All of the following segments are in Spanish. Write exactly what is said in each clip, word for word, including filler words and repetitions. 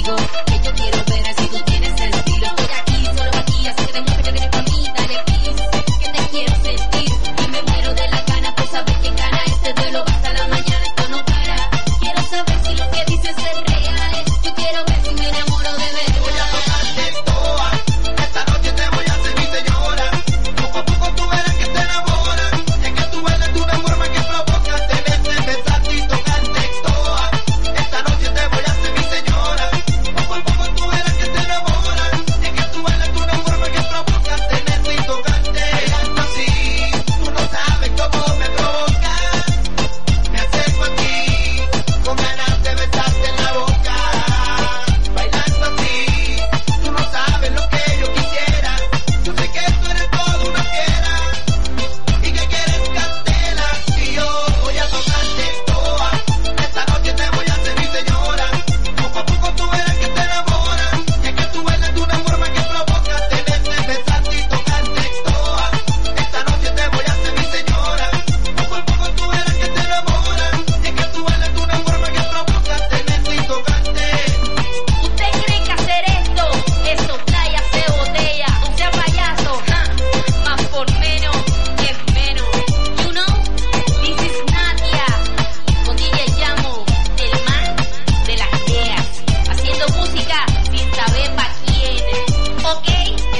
conmigo, que yo quiero ver si tú tienes estilo. Estoy aquí, solo aquí, así que demuestra que vienes pa' mí, dale please, que te quiero sentir. Y me muero de la gana por saber quién gana este duelo. Hasta la mañana esto no para. Quiero saber si lo que dices es real. Yo quiero ver si me enamoro de verdad. Voy a tocarte toa, esta noche te voy a hacer mi señora. Poco a poco tú verás que te enamoras. Es que tú bailas de una forma que provoca tenerte, besarte y tocarte toa. Esta noche te voy a hacer mi señora. Poco a poco tú verás que te enamoras. Es que tú bailas de una forma que provoca tenerte y tocarte. Bailando así, tú no sabes cómo me provoca. Me acerco a ti, con ganas de besarte en la boca. Bailando así, tú no sabes lo que yo quisiera. Yo sé que tú eres todo una fiera y que quieres candela. Y yo voy a tocarte toa. Esta noche te voy a hacer mi señora. Poco a poco tú verás que te enamoras. Y es que tú bailas de una forma que provoca tenerte, besarte y tocarte toa. Esta noche te voy a hacer mi señora. Poco a poco tú verás que te enamoras. Y es que tú bailas de una forma que provoca tenerte y tocarte. ¿Usted cree que hacer esto es soplar y hacer botella? No sea payaso, ja. Más por menos es menos. You know, this is Nadia. Con D J Llamo, el man de las ideas. Haciendo música sin saber pa' quién. ¿Ok?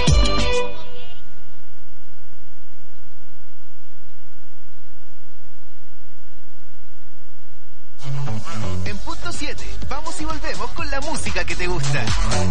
En punto siete, vamos y volvemos con la música que te gusta.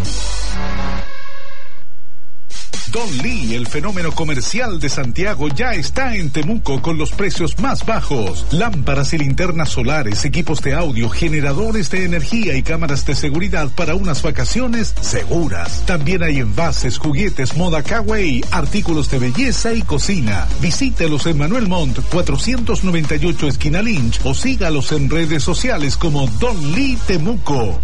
Don Lee, el fenómeno comercial de Santiago, ya está en Temuco con los precios más bajos. Lámparas y linternas solares, equipos de audio, generadores de energía y cámaras de seguridad para unas vacaciones seguras. También hay envases, juguetes, moda kawaii, artículos de belleza y cocina. Visítelos en Manuel Montt, cuatrocientos noventa y ocho esquina Lynch, o sígalos en redes sociales como Don Lee Temuco.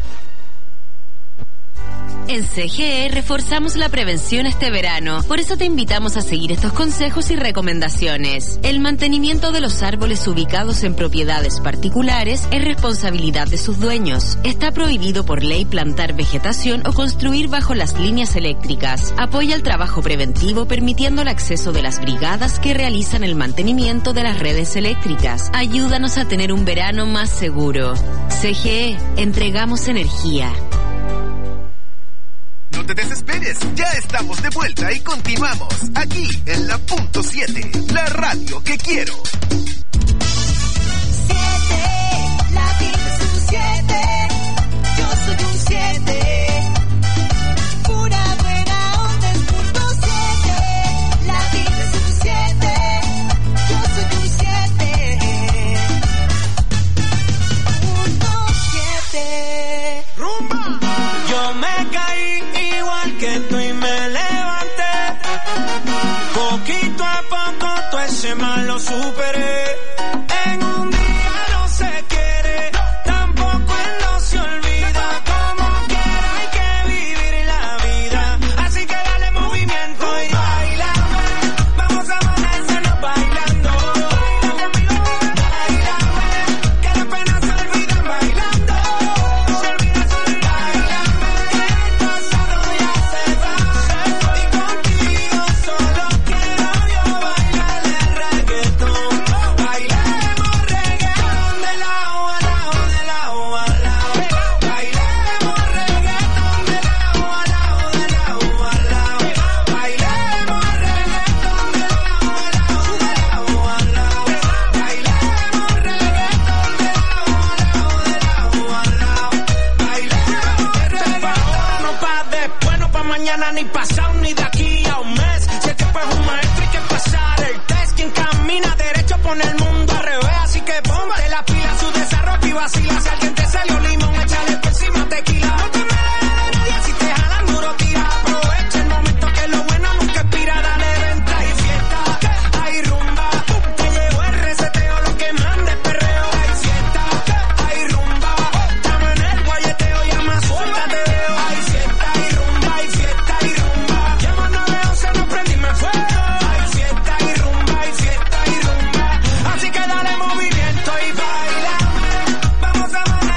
En C G E reforzamos la prevención este verano. Por eso te invitamos a seguir estos consejos y recomendaciones. El mantenimiento de los árboles ubicados en propiedades particulares es responsabilidad de sus dueños. Está prohibido por ley plantar vegetación o construir bajo las líneas eléctricas. Apoya el trabajo preventivo permitiendo el acceso de las brigadas que realizan el mantenimiento de las redes eléctricas. Ayúdanos a tener un verano más seguro. C G E, entregamos energía. No te desesperes, ya estamos de vuelta y continuamos aquí en la punto siete, la radio que quiero. Siete, la vida es un siete, yo soy un siete. Pura buena onda es punto siete, la vida es un siete, yo soy un siete. Punto siete. Rumba. Yo me caí igual que tú y me levanté. Poquito a poco todo ese mal lo superé. En un día no se quiere, tampoco él no se olvida. Como quiera hay que vivir la vida. Así que dale movimiento y bailame. Vamos a amanecernos bailando. Baila conmigo, bailame. Que las penas se olvidan bailando. Se olvida solo bailame. Que el pasado ya se va. Y contigo solo quiero yo bailar el reggaetón. Bailemos reggaetón de lado a lado, de lado a lado. Bailemos reggaetón de lado a lado, de lado a lado. Bailemos reggaetón de lado a lado, de lado a lado. Bailemos reggaetón de lado a lado, de lado a lado. Bailemos reggaetón. No pa' después, no pa' mañana, ni pasado, ni de aquí a un mes. Si el tiempo es un maestro hay que pasar el test. Quien camina derecho pone el mundo al revés. Así que ponte la pila, su desarrollo y vacila. Si alguien te salió limón, échale por encima tequila. No te me dejes de nadie, si te jalan duro tira. Aprovecha el momento que lo bueno nunca expira. Dale venta y fiesta, hay rumba. Te llegó el reseteo, lo que manda es perreo. Hay fiesta, hay rumba. Estamos en el guayeteo, llama suelta te veo. Hay fiesta, hay rumba, hay fiesta, hay rumba. Llama nueve once, no prendí, me fuego. Hay fiesta, hay rumba, hay fiesta, hay rumba. Así que dale movimiento y bailame. Vamos a amanecer.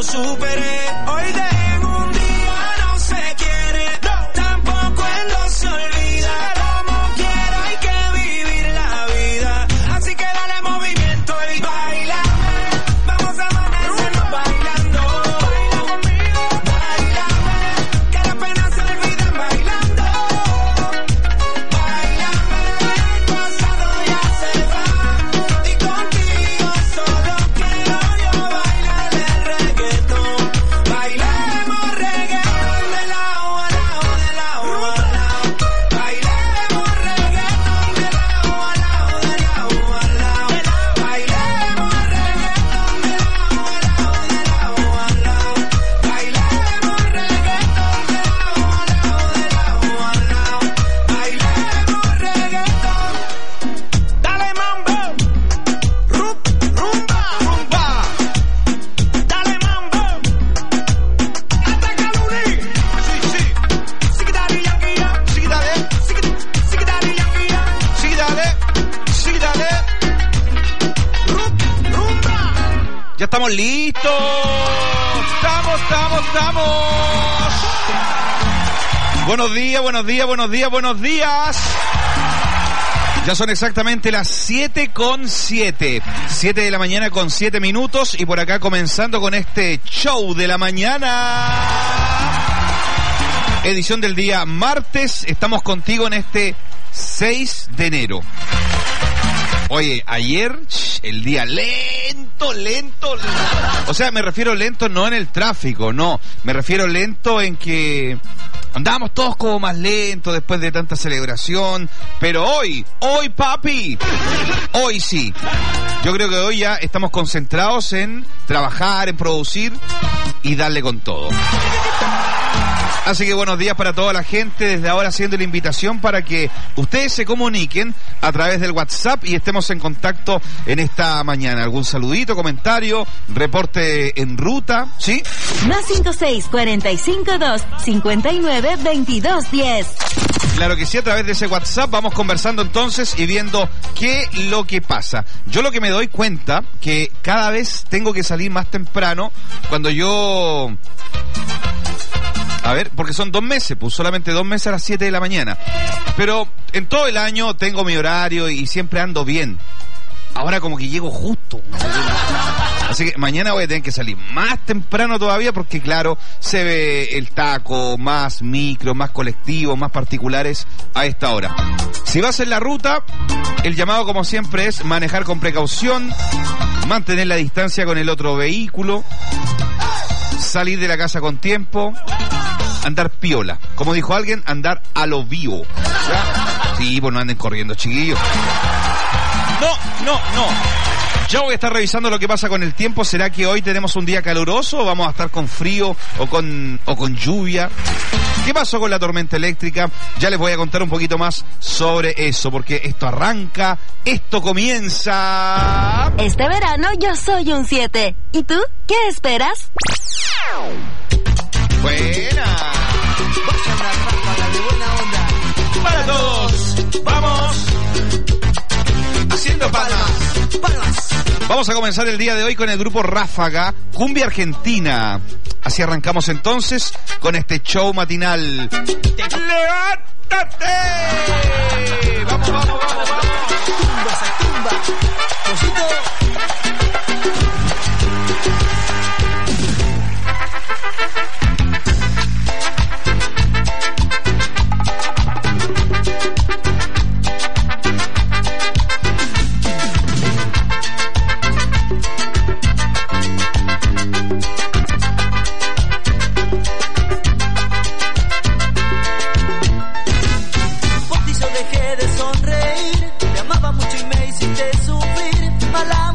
superé. Hoy de en un día no se quiere, tampoco en dos se olvida. Como quiera hay que vivir la vida, así que dale movimiento y baila. Vamos a amanecernos bailando. Baila conmigo, baila, que las penas se olviden bailando. Baila, el pasado ya se va y contigo solo quiero yo bailar el reggaetón. Bailemos reggaetón de lado a lado, de lado a lado. Bailemos reggaetón de lado a lado, de lado a lado. Bailemos reggaetón de lado a lado, de lado a lado. Bailemos reggaetón de lado a lado, de lado a lado. Bailemos reggaetón. Dale mambo, Ru- rumba, rumba. Dale mambo, ataca Luli. Sí, sí. Sigue dale Yankee, ya. Sigue dale, sigue, sigue dale Yankee, ya. Sigue dale, sigue dale. Ru- rumba. Ya estamos listos. Estamos, estamos, estamos. Buenos días, buenos días, buenos días, buenos días. Ya son exactamente las siete con siete. siete de la mañana con siete minutos. Y por acá comenzando con este show de la mañana. Edición del día martes. Estamos contigo en este seis de enero. Oye, ayer, sh, el día lento, lento, lento. O sea, me refiero lento no en el tráfico, no. Me refiero lento en que andábamos todos como más lentos después de tanta celebración. Pero hoy, hoy papi, hoy sí. Yo creo que hoy ya estamos concentrados en trabajar, en producir y darle con todo. Así que buenos días para toda la gente, desde ahora haciendo la invitación para que ustedes se comuniquen a través del WhatsApp y estemos en contacto en esta mañana. ¿Algún saludito, comentario, reporte en ruta? ¿Sí? Más cinco seis cuatro cinco dos cinco nueve veintidós diez. Claro que sí, a través de ese WhatsApp vamos conversando entonces y viendo qué lo que pasa. Yo lo que me doy cuenta que cada vez tengo que salir más temprano cuando yo... A ver, porque son dos meses, pues solamente dos meses a las siete de la mañana. Pero en todo el año tengo mi horario y siempre ando bien. Ahora como que llego justo. Así que mañana voy a tener que salir más temprano todavía porque claro, se ve el taco, más micro, más colectivos, más particulares a esta hora. Si vas en la ruta, el llamado como siempre es manejar con precaución, mantener la distancia con el otro vehículo, salir de la casa con tiempo, andar piola. Como dijo alguien, andar a lo vivo. ¿Ya? Sí, pues no anden corriendo, chiquillos. No, no, no. Ya voy a estar revisando lo que pasa con el tiempo. ¿Será que hoy tenemos un día caluroso o vamos a estar con frío o con, o con lluvia? ¿Qué pasó con la tormenta eléctrica? Ya les voy a contar un poquito más sobre eso, porque esto arranca, esto comienza. Este verano yo soy un siete. ¿Y tú? ¿Qué esperas? Buena. Vaya una ráfaga de buena onda. Para todos. Vamos. Haciendo palmas. Palmas. Vamos a comenzar el día de hoy con el grupo Ráfaga, Cumbia Argentina. Así arrancamos entonces con este show matinal. ¡Levántate! ¡Vamos, vamos, vamos, vamos! Tumba, se tumba. Cosito. Por ti yo dejé de sonreír, te amaba mucho y me hiciste sufrir. Mala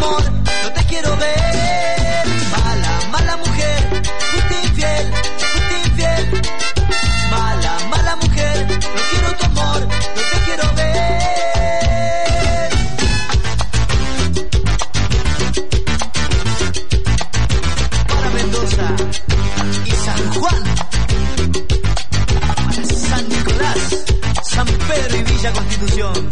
amor, no te quiero ver. Mala, mala mujer, fuiste infiel, fuiste infiel. Mala, mala mujer, no quiero tu amor, no te quiero ver. Para Mendoza y San Juan, para San Nicolás, San Pedro y Villa Constitución.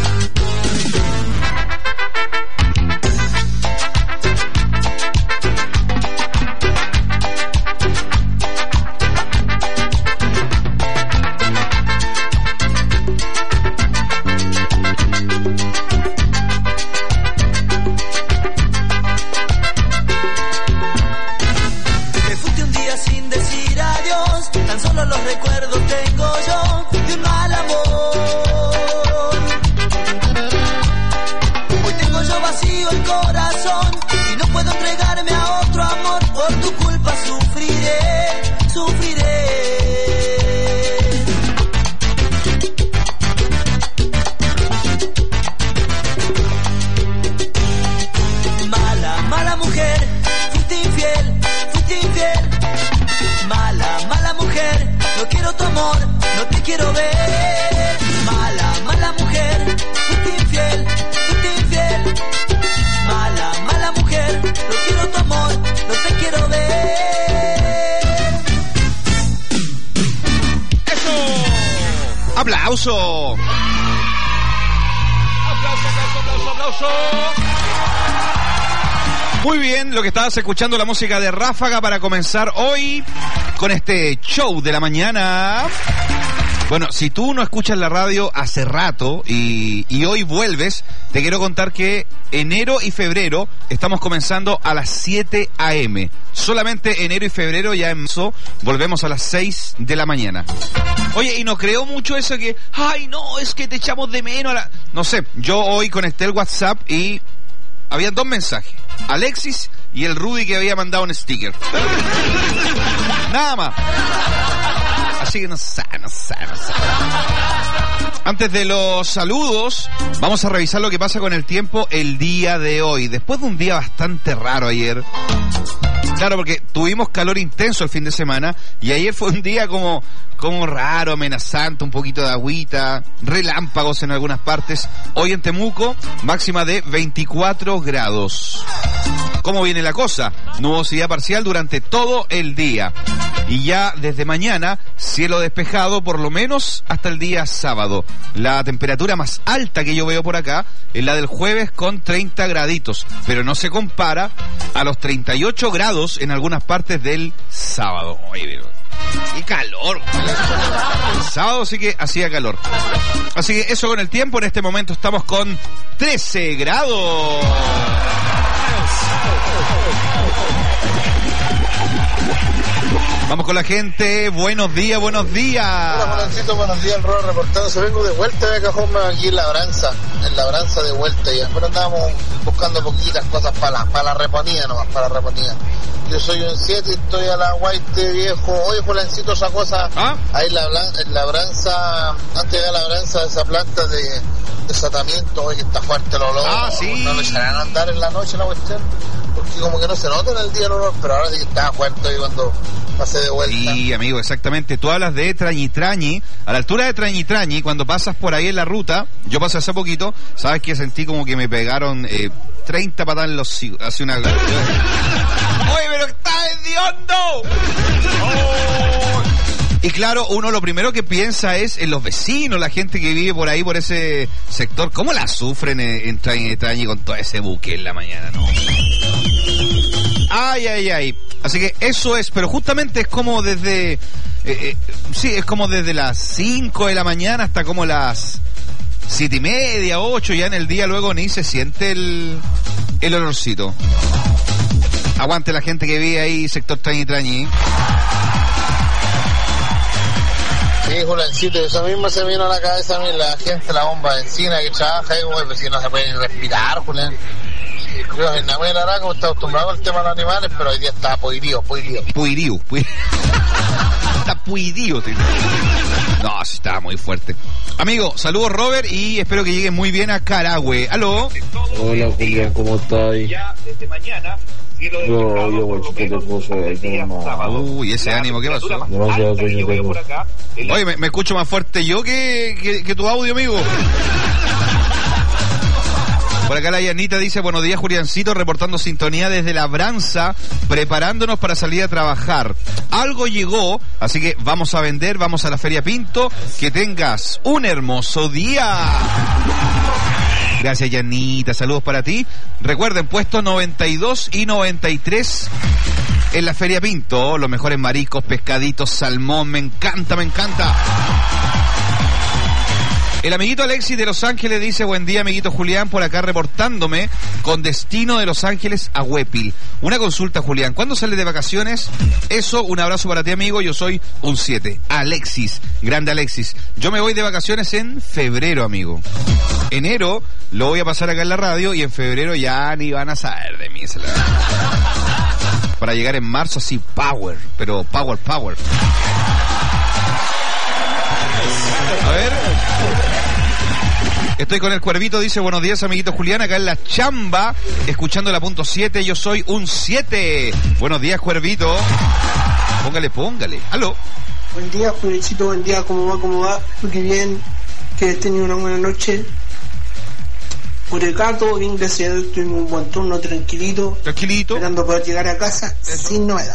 Los recuerdos tengo yo de un mal amor. Hoy tengo yo vacío el corazón y no puedo entregarme a otro amor. Por tu culpa sufriré, sufriré. Mala, mala mujer, fuiste infiel, fuiste infiel. Mala, mala mujer, no quiero tu amor, no te quiero ver. Mala, mala mujer, fuiste infiel, fuiste infiel. Mala, mala mujer, no quiero tu amor, no te quiero ver. ¡Eso! ¡Aplauso! ¡Aplauso, aplauso, aplauso, aplauso! Muy bien, lo que estabas escuchando, la música de Ráfaga para comenzar hoy con este show de la mañana. Bueno, si tú no escuchas la radio hace rato y, y hoy vuelves, te quiero contar que enero y febrero estamos comenzando a las siete a eme. Solamente enero y febrero, ya en marzo volvemos a las seis de la mañana. Oye, y no creo mucho eso que, ay no, es que te echamos de menos a la... No sé, yo hoy conecté el WhatsApp y habían dos mensajes. Alexis y el Rudy que había mandado un sticker. Nada más. Así que no sé, no sé, no sé. Antes de los saludos, vamos a revisar lo que pasa con el tiempo el día de hoy. Después de un día bastante raro ayer. Claro, porque tuvimos calor intenso el fin de semana y ayer fue un día como, como raro, amenazante, un poquito de agüita, relámpagos en algunas partes. Hoy en Temuco, máxima de veinticuatro grados. ¿Cómo viene la cosa? Nubosidad parcial durante todo el día. Y ya desde mañana, cielo despejado por lo menos hasta el día sábado. La temperatura más alta que yo veo por acá es la del jueves con treinta graditos, pero no se compara a los treinta y ocho grados en algunas partes del sábado. Oye, qué calor. El sábado sí que hacía calor. Así que eso con el tiempo. En este momento estamos con trece grados. Vamos con la gente. Buenos días, buenos días. Hola, Juancito, buenos días. El Roa reportando. Se vengo de vuelta de Cajón, aquí en Labranza. En Labranza de vuelta ya. Pero andábamos buscando poquitas cosas para la, para la reponida nomás, para la reponida. Yo soy un siete y estoy a la Guaite, viejo. Oye, Julancito, esa cosa. ¿Ah? Ahí en, la, en Labranza, antes de la Labranza, esa planta de desatamiento, oye, que está fuerte el olor. Ah, sí. No me echarán a andar en la noche la cuestión. Porque como que no se nota en el día el olor, pero ahora sí que estaba fuerte y cuando pasé de vuelta. Sí, amigo, exactamente. Tú hablas de Trañitrañi. A la altura de Trañitrañi, cuando pasas por ahí en la ruta, yo pasé hace poquito, sabes que sentí como que me pegaron eh, treinta patadas en los higos. Hace una... ¡Oye, pero está hediondo! Oh. Y claro, uno lo primero que piensa es en los vecinos, la gente que vive por ahí, por ese sector. ¿Cómo la sufren en, en Trañitrañi con todo ese buque en la mañana? No. Ay, ay, ay. Así que eso es, pero justamente es como desde... Eh, eh, sí, es como desde las cinco de la mañana hasta como las siete y media, ocho, ya en el día luego ni se siente el, el olorcito. Aguante la gente que vive ahí, sector Trañitrañi. Sí, Julancito, eso mismo se vino a la cabeza a mí, la gente, la bomba de encina que trabaja ahí, güey, pues si no se puede ni respirar, Julián. Yo en Nahuel Araco está acostumbrado al tema de los animales, pero hoy día está puirío, puirío. Puirío, puirío. Está puirío, tío. No, sí, estaba muy fuerte. Amigo, saludos Robert y espero que lleguen muy bien a Carahue. ¿Aló? Hola Julián, ¿cómo estás? Ya desde mañana. Yo, yo, guachito, te puso de Uy, ese ánimo, ¿qué pasó? Demasiado sueño tengo. Oye, me, me escucho más fuerte yo que, que, que tu audio, amigo. Por acá la Yanita dice, buenos días Juliancito, reportando sintonía desde Labranza, preparándonos para salir a trabajar. Algo llegó, así que vamos a vender, vamos a la Feria Pinto. Que tengas un hermoso día. Gracias Yanita, saludos para ti. Recuerden, puestos noventa y dos y noventa y tres en la Feria Pinto. Los mejores mariscos, pescaditos, salmón, me encanta, me encanta. El amiguito Alexis de Los Ángeles dice, buen día amiguito Julián, por acá reportándome con destino de Los Ángeles a Huépil. Una consulta Julián, ¿cuándo sales de vacaciones? Eso, un abrazo para ti amigo, yo soy un siete. Alexis, grande Alexis. Yo me voy de vacaciones en febrero amigo. Enero lo voy a pasar acá en la radio y en febrero ya ni van a saber de mí. Para llegar en marzo así, power, pero power, power. A ver. Estoy con el Cuervito, dice, buenos días amiguito Julián, acá en la chamba, escuchando la punto siete, yo soy un siete. Buenos días Cuervito. Póngale, póngale. Aló. Buen día Juliancito, buen día, ¿cómo va? ¿Cómo va? Muy bien, que hayas tenido una buena noche. Por acá todo bien, gracias a Dios, tuvimos un buen turno tranquilito. Tranquilito. Esperando poder llegar a casa. Eso. Sin novedad.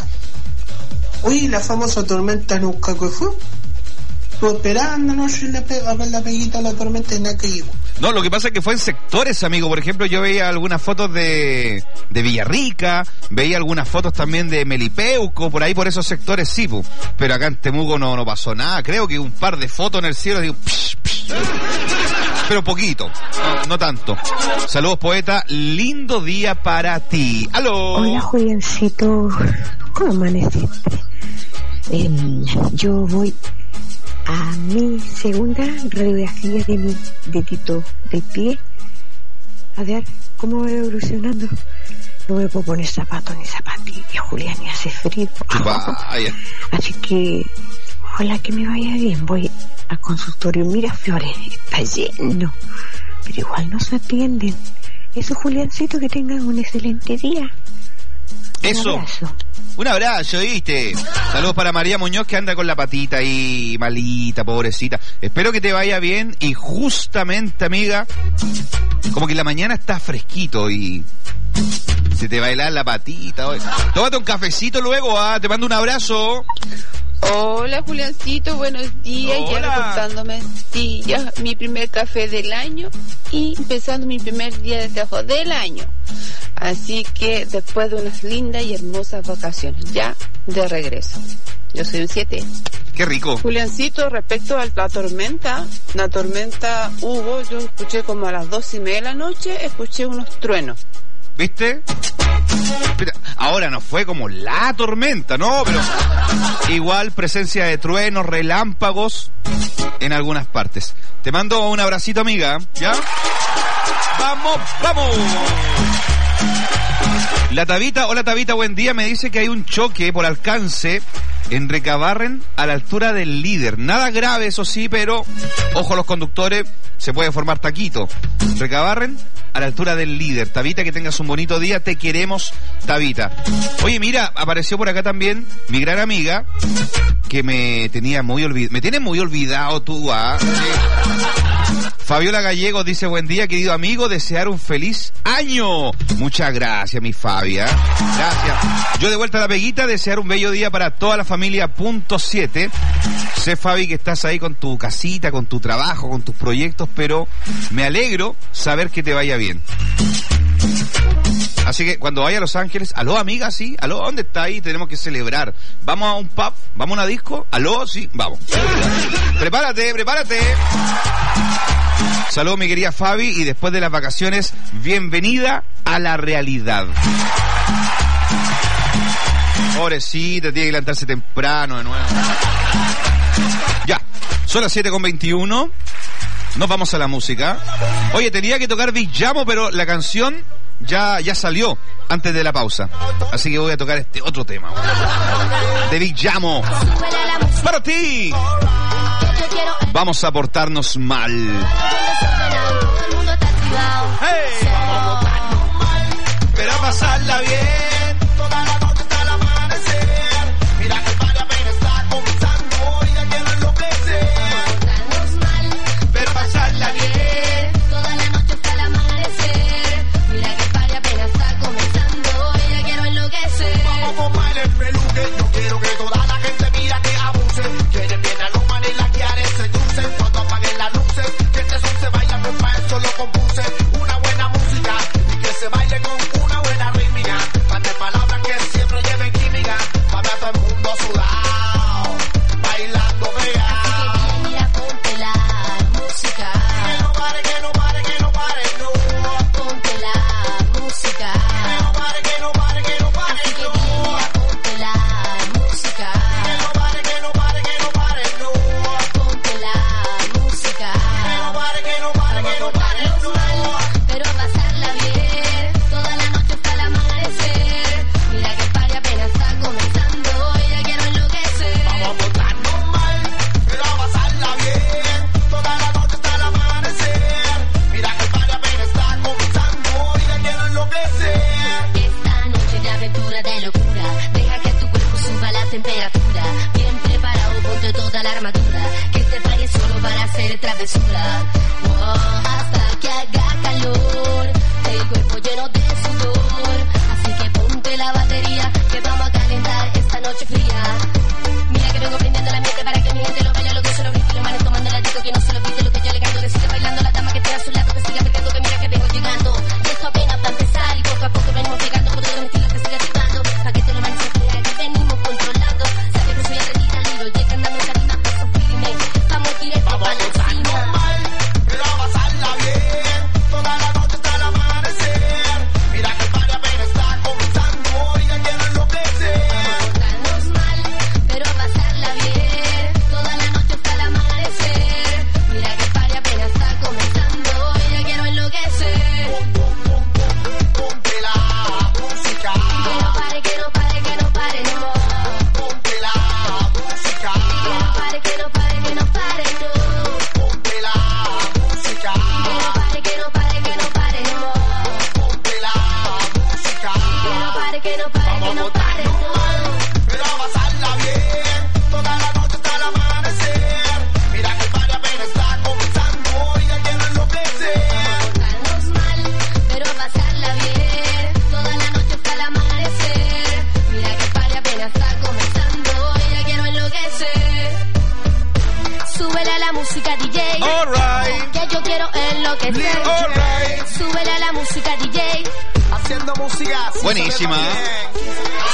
Oye, la famosa tormenta nunca que fue. Estuve esperando anoche la pe- a ver la peguita de la tormenta y nada que llegó. No, lo que pasa es que fue en sectores, amigo. Por ejemplo, yo veía algunas fotos de, de Villarrica, veía algunas fotos también de Melipeuco, por ahí por esos sectores sí, pu. Pero acá en Temuco no, no pasó nada. Creo que un par de fotos en el cielo, digo, psh, psh, pero poquito, no, no tanto. Saludos poeta, lindo día para ti. ¡Aló! Hola Juliancito, ¿cómo amaneciste? Eh, yo voy a mi segunda radiografía de mi dedito del pie, a ver cómo va evolucionando. No me puedo poner zapatos ni zapatillas, Julián, y hace frío. Vaya. Así que ojalá que me vaya bien. Voy al consultorio Miraflores, está lleno, pero igual no se atienden. Eso, Juliancito, que tengan un excelente día. Eso. Un abrazo. Un abrazo, ¿viste? Saludos para María Muñoz, que anda con la patita ahí malita, pobrecita. Espero que te vaya bien y justamente, amiga, como que la mañana está fresquito y se te va a helar la patita hoy. Tómate un cafecito luego, ¿ah? Te mando un abrazo. Hola Juliancito, buenos días. Hola. Ya reportándome, sí, ya mi primer café del año y empezando mi primer día de trabajo del año. Así que después de unas lindas y hermosas vacaciones, ya de regreso. Yo soy un siete. Qué rico. Juliancito, respecto a la tormenta, la tormenta hubo, yo escuché como a las dos y media de la noche, escuché unos truenos. ¿Viste? Mira, ahora no fue como la tormenta, ¿no? Pero igual presencia de truenos, relámpagos en algunas partes. Te mando un abracito, amiga, ¿ya? ¡Vamos, vamos! La Tabita, hola Tabita, buen día, me dice que hay un choque por alcance en Recabarren a la altura del Líder. Nada grave, eso sí, pero ojo a los conductores, se puede formar taquito. Recabarren a la altura del Líder. Tabita, que tengas un bonito día, te queremos, Tabita. Oye, mira, apareció por acá también mi gran amiga, que me tenía muy olvidado, me tiene muy olvidado tú, ¿ah? ¿Sí? Fabiola Gallegos dice, buen día querido amigo, desear un feliz año. Muchas gracias mi Fabia, gracias. Yo de vuelta a la peguita, desear un bello día para toda la familia punto siete. Sé Fabi que estás ahí con tu casita, con tu trabajo, con tus proyectos, pero me alegro saber que te vaya bien. Así que cuando vaya a Los Ángeles, aló amiga, sí, aló, ¿dónde está ahí? Tenemos que celebrar. ¿Vamos a un pub? ¿Vamos a una disco? Aló, sí, vamos. Prepárate, prepárate. Saludos mi querida Fabi y después de las vacaciones, bienvenida a la realidad. Pobrecita, tiene que levantarse temprano de nuevo. Ya, son las siete con veintiuno. Nos vamos a la música. Oye, tenía que tocar Big Llamo, pero la canción ya, ya salió antes de la pausa. Así que voy a tocar este otro tema de Big Llamo. Para ti. Vamos a portarnos mal. Hey. Pero a pasarla bien, toda la noche hasta el amanecer. Mira que el party apenas está comenzando y ya quiero enloquecer. Pero a pasarla bien, toda la noche hasta el amanecer. Mira que el party apenas está comenzando y ya quiero enloquecer. Vamos a fumar el peluque, yo quiero que toda la gente mira que abuse. Quienes vienen a los manes y las guiares se crucen. Cuando apaguen las luces, que este son se vaya, pues para eso lo compuse. Una buena música y que se baile con una buena rítmica. Mande palabras que siempre lleven química. Pa' ver a todo el mundo sudado, bailando pegado. Así que mira, ponte la música. Que no pare, que no pare, que no pare, no. Ponte la música. Que no pare, que no pare, que no pare, Así que no. mira, ponte la música. Que no pare, que no pare, que no pare, no. Ponte la música. Que no pare, que no pare, que no pare, no. Pero a pasarla bien, toda la noche hasta el amanecer. Mira que el party apenas está comenzando y ya quiero enloquecer. Vamos a portarnos mal, pero a pasarla bien. Toda la noche hasta el amanecer. Mira que el party apenas está comenzando y ya quiero enloquecer. Esta noche de aventura, de locura, deja que tu cuerpo suba la temperatura. Bien preparado, ponte toda la armadura, que este party es solo para hacer travesura. Oh, hasta que haga calor, el cuerpo lleno de sudor. Así que ponte la batería, que vamos a calentar esta noche fría. Mira que vengo prendiendo la mente para que mi gente lo baile, lo que yo lo grite y los manes tomando la disco, que no se lo pide lo que yo le canto, que siga bailando la dama que tenga a su lado, que siga perdiendo, que mira que vengo llegando. Y esto apenas va a empezar y poco a poco venimos pegando por todos los estilos que siga activando, pa' que te lo manes se vea que venimos controlando. Sabe que soy atrevida, Lilo, llegan dando tarima, peso firme, vamos directo Vamos pa' a la portarnos cima. mal, pero a pasarla bien. Toda la noche hasta el amanecer. Mira que el party apenas está comenzando y ya quiero enloquecer. Portarnos mal, pero a pasarla bien, toda la noche hasta el amanecer. Mira que el party apenas está comenzando y ya quiero enloquecer. Ponte la música. Que no pare, que no pare, que no pare, no. Ponte la música. Que no pare, que no pare, que no pare, no. Ponte la música. Que no pare, que no pare, que no pare, no. Ponte la música. Que no pare, que no pare, que no pare, no. Pero a pasarla bien. Toda la noche hasta el amanecer. Mira que el party apenas está comenzando y ya quiero enloquecer. Portarnos mal, pero a pasarla bien, toda la noche hasta el amanecer. Mira que el party apenas está comenzando y ya quiero enloquecer. Súbele a la música, D J. Alright. Que yo quiero enloquecer. Alright. Súbele a la música, D J. Haciendo música. sí, Buenísima. suena bien.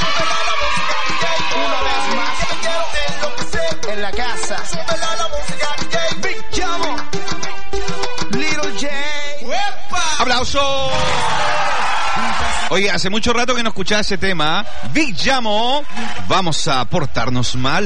Una vez más, quiero enloquecer en la casa. Súbele a la música, D J. Big Jamo. Little J. ¡Aplauso! Oye, hace mucho rato que no escuchaba ese tema. Big Jamo. Vamos a portarnos mal.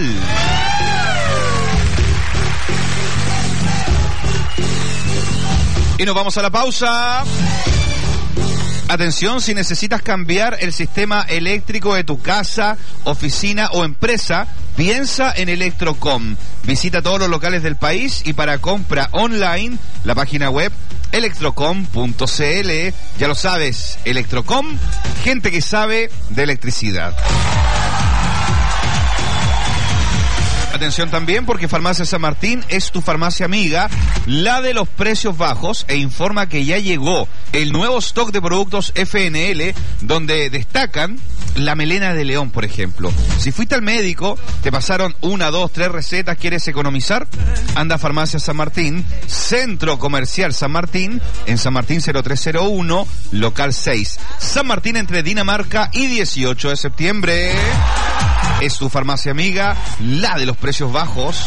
Y nos vamos a la pausa. Atención, si necesitas cambiar el sistema eléctrico de tu casa, oficina o empresa, piensa en Electrocom. Visita todos los locales del país y para compra online, la página web electrocom punto c l. Ya lo sabes, Electrocom, gente que sabe de electricidad. Atención también porque Farmacia San Martín es tu farmacia amiga, la de los precios bajos, e informa que ya llegó el nuevo stock de productos F N L, donde destacan la melena de león, por ejemplo. Si fuiste al médico, te pasaron una, dos, tres recetas, ¿quieres economizar? Anda a Farmacia San Martín, Centro Comercial San Martín, en San Martín cero tres cero uno, local seis. San Martín entre Dinamarca y dieciocho de septiembre. Es tu farmacia amiga, la de los precios bajos.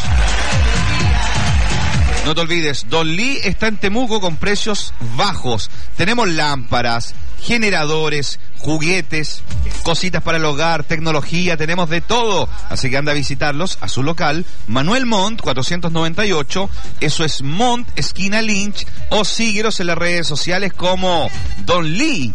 No te olvides, Don Lee está en Temuco con precios bajos. Tenemos lámparas, generadores, juguetes, cositas para el hogar, tecnología, tenemos de todo. Así que anda a visitarlos a su local, Manuel Montt, cuatrocientos noventa y ocho. Eso es Montt, esquina Lynch. O síguelos en las redes sociales como Don Lee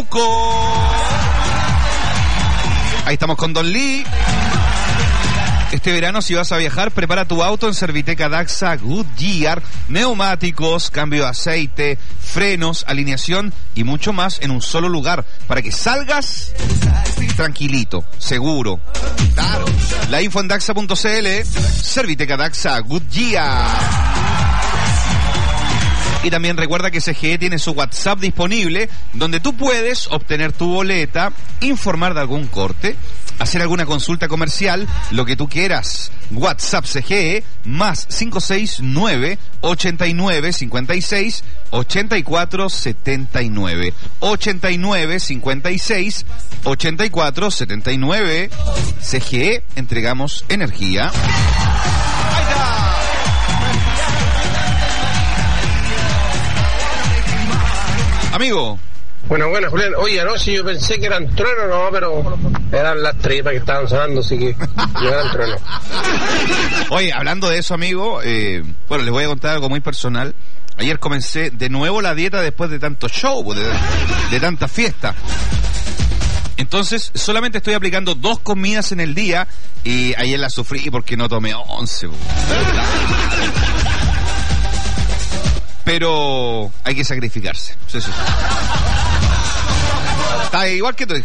Temuco. Ahí estamos con Don Lee. Este verano, si vas a viajar, prepara tu auto en Serviteca Daxa Goodyear. Neumáticos, cambio de aceite, frenos, alineación y mucho más en un solo lugar para que salgas tranquilito, seguro. Claro. La info en daxa punto c l. Serviteca Daxa Goodyear. Y también recuerda que C G E tiene su WhatsApp disponible, donde tú puedes obtener tu boleta, informar de algún corte, hacer alguna consulta comercial, lo que tú quieras. WhatsApp C G E más cinco seis nueve, ochenta y nueve, cincuenta y seis, ochenta y cuatro, setenta y nueve. ochenta y nueve, cincuenta y seis, ochenta y cuatro, setenta y nueve. C G E, entregamos energía. ¡Ahí está! Amigo. Bueno, bueno, Julián. Oye, anoche yo pensé que eran truenos, no, pero eran las tripas que estaban sonando, así que no eran truenos. Oye, hablando de eso, amigo, eh, bueno, les voy a contar algo muy personal. Ayer comencé de nuevo la dieta después de tanto show, de, de tanta fiesta. Entonces, solamente estoy aplicando dos comidas en el día y ayer la sufrí porque no tomé once. Pero hay que sacrificarse. Sí, sí. Está igual que tú.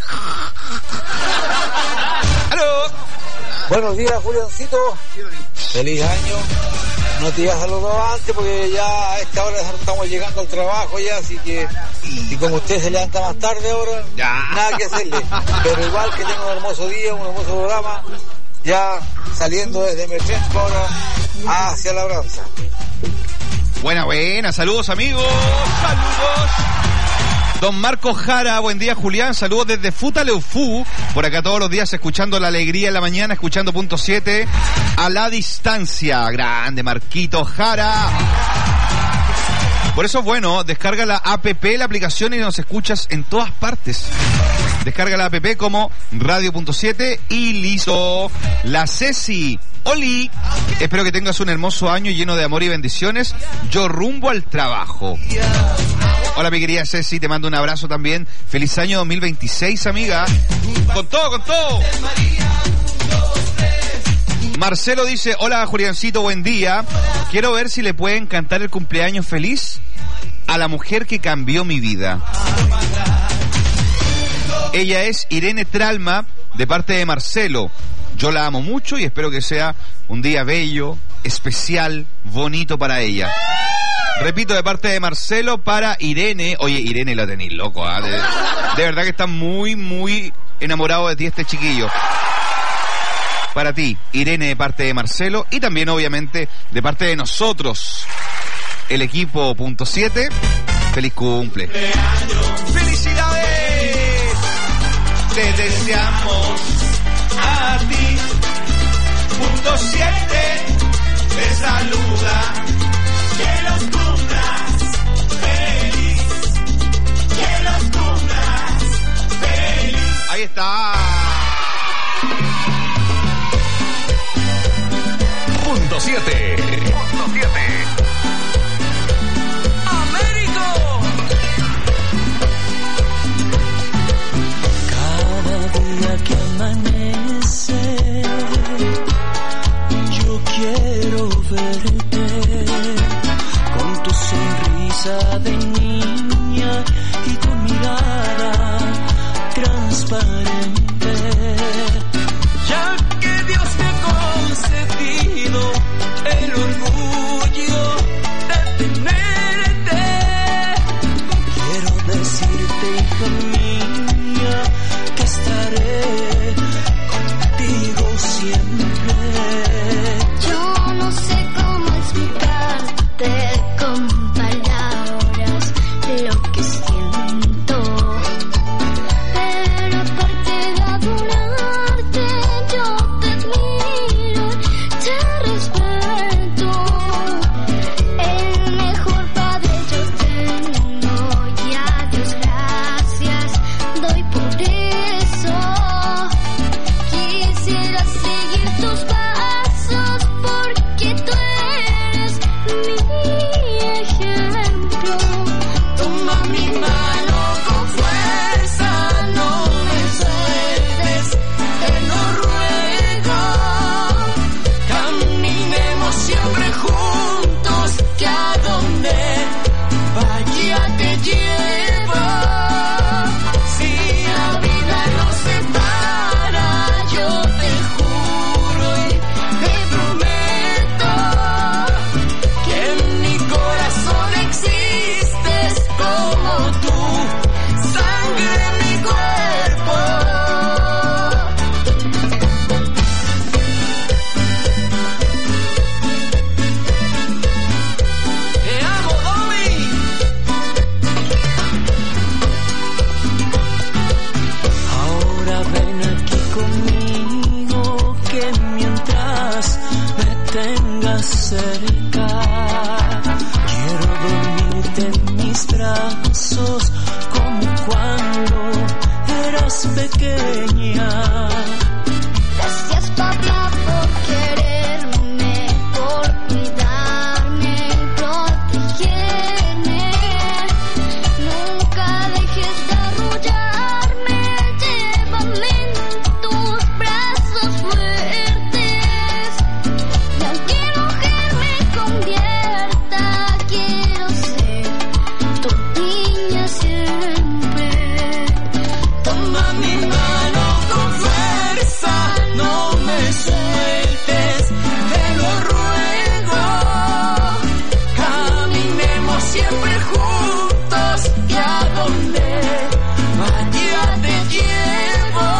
¡Aló! Buenos días, Juliancito. Feliz año. No te iba a saludar antes porque ya a esta hora estamos llegando al trabajo ya, así que y como usted se levanta más tarde ahora, ya. Nada que hacerle. Pero igual que tenga un hermoso día, un hermoso programa, ya saliendo desde Emergente ahora hacia Labranza. Buena, buena, saludos amigos, saludos. Don Marco Jara, buen día Julián, saludos desde Futaleufú, por acá todos los días escuchando La Alegría en la mañana, escuchando punto siete a la distancia. Grande Marquito Jara. Por eso es bueno, descarga la app, la aplicación y nos escuchas en todas partes. Descarga la app como Radio punto siete y listo. La Ceci, Oli, espero que tengas un hermoso año lleno de amor y bendiciones. Yo rumbo al trabajo. Hola mi querida Ceci, te mando un abrazo también. Feliz año dos mil veintiséis, amiga. Con todo, con todo. Marcelo dice, hola Juliancito, buen día. Quiero ver si le pueden cantar el cumpleaños feliz a la mujer que cambió mi vida. Ella es Irene Tralma, de parte de Marcelo. Yo la amo mucho y espero que sea un día bello, especial, bonito para ella. Repito, de parte de Marcelo para Irene. Oye, Irene, la tenéis loco, ¿eh? de, de verdad que está muy, muy enamorado de ti este chiquillo. Para ti, Irene, de parte de Marcelo y también, obviamente, de parte de nosotros, el equipo punto siete. Feliz cumple. ¡Felicidades! Te deseamos a ti. Punto siete te saluda. Que los cumplas feliz. Que los cumplas feliz. Ahí está. Punto siete. Punto siete. Américo. Cada día que amanece, yo quiero verte con tu sonrisa de niña y tu mirada transparente. Ya que Dios me ha concedido el orgullo de tenerte, quiero decirte, hija mía, que estaré contigo siempre. Yo no sé cómo explicarte con palabras lo que siento, pero aparte de adorarte, yo te admiro, te respeto. El mejor padre yo tengo y a Dios gracias doy por eso. Quisiera seguir tus pasos porque tú eres mi ejemplo. Toma mi mano con fuerza, no me sueltes, te lo ruego. donde vaya te llevo. Si la vida nos separa, yo te juro y te prometo que en mi corazón existes como tú, sangre en mi cuerpo. Te amo, Domi. Ahora ven aquí conmigo, que mientras me tengas cerca, quiero dormirte en mis brazos como cuando eras pequeña. Gracias, papá, por quererme, por cuidarme y protegerme. Nunca dejes de arrullarme, llévame en tus brazos fuertes. Y aunque mujer me convierta, quiero ser tu niña siempre. Toma mi mano con fuerza, no me sueltes, te lo ruego. Caminemos siempre juntos, y a donde vaya te llevo.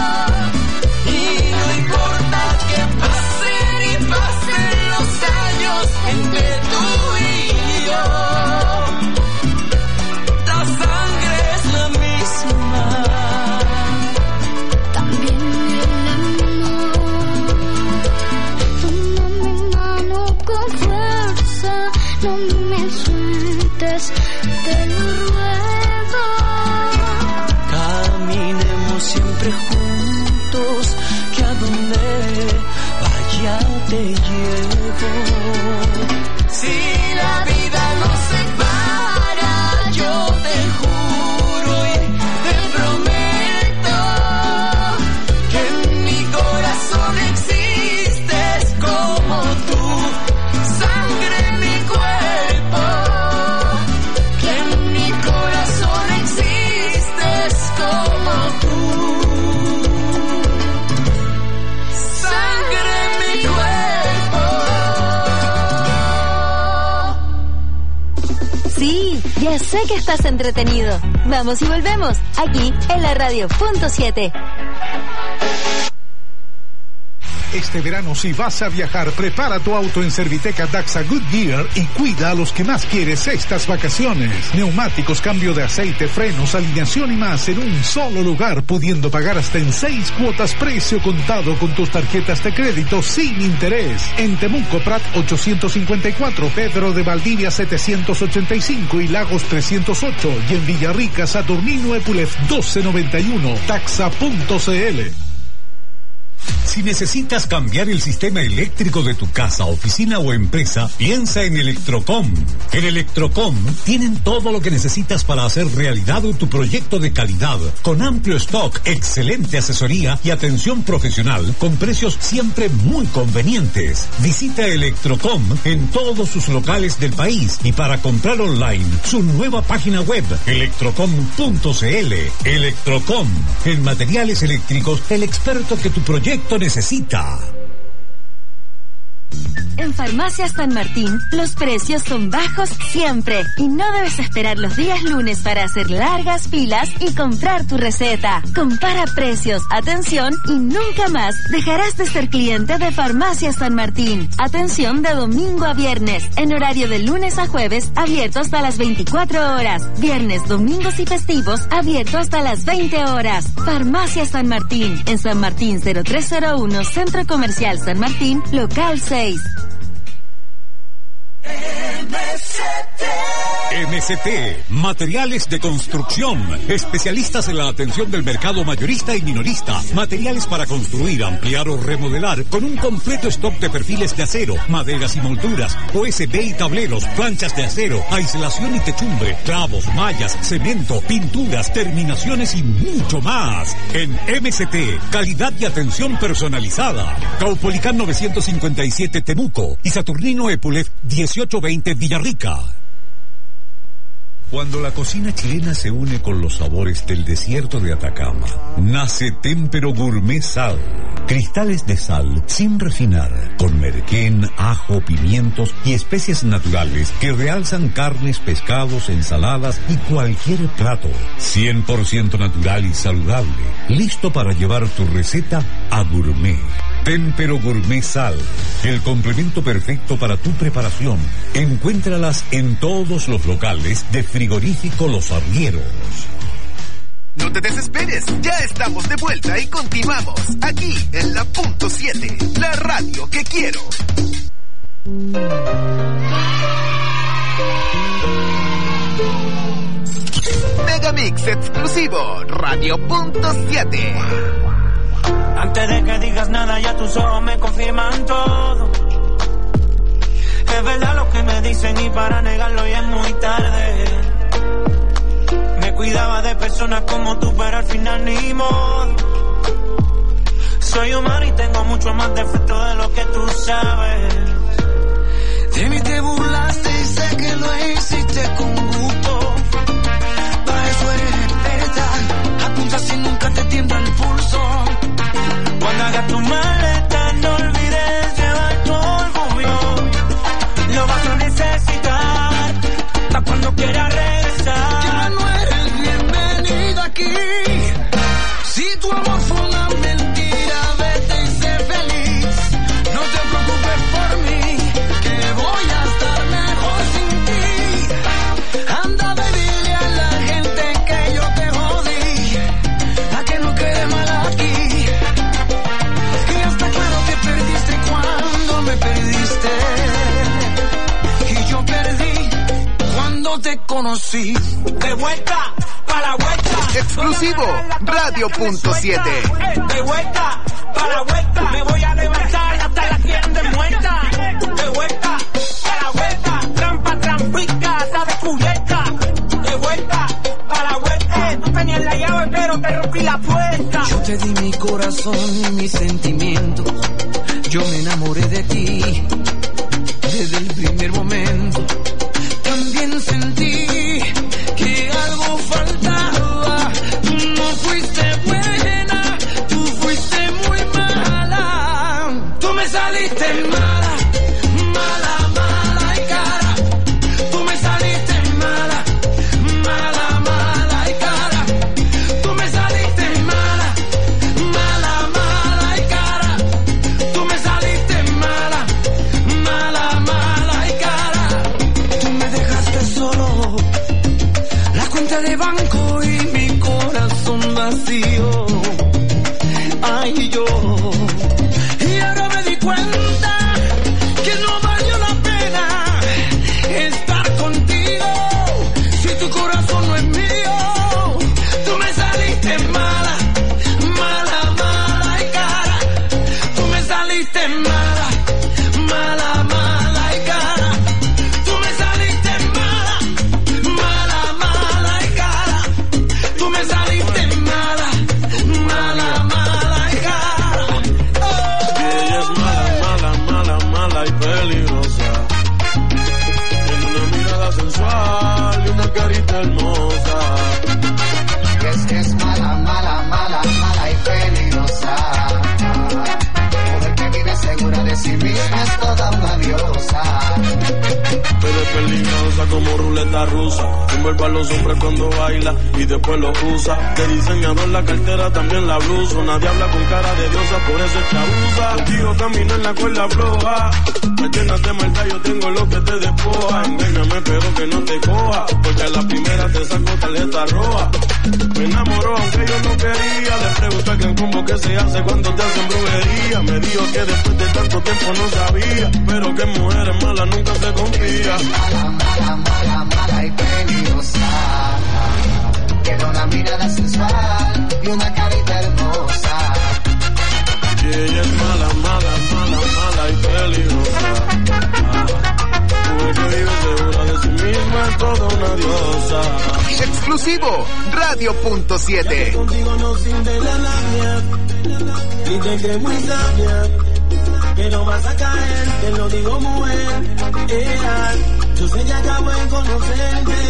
Y no importa que pasen y pasen los años entre tú y yo, la sangre es la misma, también el amor. Toma mi mano con fuerza, no me sueltes, te lo ruego. Caminemos siempre juntos, que a donde vaya te llevo. Si la vida nos separa, yo te juro y te prometo que en mi corazón existes como tú, sangre en mi cuerpo. Que en mi corazón existes como tú, sangre en mi cuerpo. Sí, ya sé que estás entretenido. Vamos y volvemos, aquí en la radio punto siete. Este verano, si vas a viajar, prepara tu auto en Serviteca Daxa Goodyear y cuida a los que más quieres estas vacaciones. Neumáticos, cambio de aceite, frenos, alineación y más en un solo lugar, pudiendo pagar hasta en seis cuotas precio contado con tus tarjetas de crédito sin interés. En Temuco, Prat ochocientos cincuenta y cuatro, Pedro de Valdivia setecientos ochenta y cinco y Lagos trescientos ocho. Y en Villarrica, Saturnino Epulef doce noventa y uno. Taxa punto c l. Si necesitas cambiar el sistema eléctrico de tu casa, oficina o empresa, piensa en Electrocom. En Electrocom tienen todo lo que necesitas para hacer realidad tu proyecto de calidad, con amplio stock, excelente asesoría y atención profesional, con precios siempre muy convenientes. Visita Electrocom en todos sus locales del país y para comprar online, su nueva página web, electrocom punto c l. Electrocom, en materiales eléctricos, el experto que tu proyecto necesita. En Farmacias San Martín, los precios son bajos siempre y no debes esperar los días lunes para hacer largas filas y comprar tu receta. Compara precios, atención y nunca más dejarás de ser cliente de Farmacias San Martín. Atención de domingo a viernes, en horario de lunes a jueves, abierto hasta las veinticuatro horas. Viernes, domingos y festivos, abierto hasta las veinte horas. Farmacias San Martín, en San Martín cero tres cero uno, Centro Comercial San Martín, local seis. M C T. M C T, materiales de construcción, especialistas en la atención del mercado mayorista y minorista, materiales para construir, ampliar o remodelar, con un completo stock de perfiles de acero, maderas y molduras, O S B y tableros, planchas de acero, aislación y techumbre, clavos, mallas, cemento, pinturas, terminaciones y mucho más. En M C T, calidad y atención personalizada. Caupolicán novecientos cincuenta y siete Temuco y Saturnino Epulef dieciocho veinte Villarrica. Cuando la cocina chilena se une con los sabores del desierto de Atacama, nace Témpero Gourmet Sal. Cristales de sal sin refinar, con merquén, ajo, pimientos y especias naturales que realzan carnes, pescados, ensaladas y cualquier plato. cien por ciento natural y saludable, listo para llevar tu receta a gourmet. Témpero Gourmet Sal, el complemento perfecto para tu preparación. Encuéntralas en todos los locales de Frigorífico Los Arrieros. No te desesperes, ya estamos de vuelta y continuamos aquí en la punto siete, la radio que quiero. Megamix exclusivo, Radio punto siete. Antes de que digas nada, ya tus ojos me confirman todo. Es verdad lo que me dicen y para negarlo ya es muy tarde. Me cuidaba de personas como tú, pero al final ni modo. Soy humano y tengo mucho más defectos de lo que tú sabes. De mí te burlaste y sé que lo hiciste con gusto. Para eso eres experta, apunta si nunca te tiembla el pulso. Cuando hagas tu maleta no olvides llevar tu orgullo. Lo vas a necesitar para cuando quieras regresar. Ya no eres bienvenido aquí. Si tu amor fue una mentira, vete y sé feliz. No te preocupes por mí, que voy a estar mejor sin ti. Anda, dile a la gente que yo te jodí, a que no quede mal aquí. Y está claro que perdiste cuando me perdiste. Y yo perdí cuando te conocí. De vuelta para la vuelta. Exclusivo, Radio punto siete. De vuelta para la vuelta. Me voy a levantar hasta la tienda muerta. De vuelta para la vuelta. Trampa, trampica, está descubierta. De vuelta para la vuelta. No tenía la llave, pero te rompí la puerta. Yo te di mi corazón y mis sentimientos. Yo me enamoré de ti desde el primer momento. También sentí que algo faltaba. Tú no fuiste buena, tú fuiste muy mala. Tú me saliste mala, mala, mala y cara. Tú me saliste mala, mala, mala y cara. Tú me saliste mala, mala, mala y cara. Tú me saliste mala, mala, mala y cara. Tú me dejaste solo, la cuenta de banco y mi corazón vacío. Ay, yo. Y ahora me di cuenta que no valió la pena estar contigo si tu corazón no es mío. Tú me saliste mala, mala, mala y cara. Tú me saliste mala, mala, mala y cara. Tú me saliste mala, mala, mala y cara. Tú me saliste mala, mala, mala y cara. Ella es mala, mala, mala, mala y peligrosa. Tiene una mirada sensual y una carita hermosa. Es que es mala, mala, mala, mala y peligrosa. Mujer que vive segura de sí misma es toda una diosa. Pero es peligrosa como ruleta rusa. Envuelve a los hombres cuando baila y después los usa. De diseñador la cartera, también la blusa. Nadie habla con cara de diosa, por eso es chabusa. Contigo camino en la cuerda floja. Me llenas de maldad, yo tengo lo que te despoja. Engáñame pero que no te coja, porque a la primera te saco tarjeta roja. Me enamoró aunque yo no quería. Le pregunté que el combo que se hace cuando te hacen brujería. Me dijo que después de tanto tiempo no sabía, pero que mujeres malas nunca se confía. Mala, mala, mala, mala y peligrosa. Tiene una mirada sensual y una carita hermosa. Y ella es mala, mala, mala, mala y peligrosa. Mujer que vive segura de sí misma es toda una diosa. Exclusivo, Radio punto siete. Contigo no siente la labia, ni te crees muy sabia, que no vas a caer, te lo digo mujer. Era, yo sé que acabo de conocerte,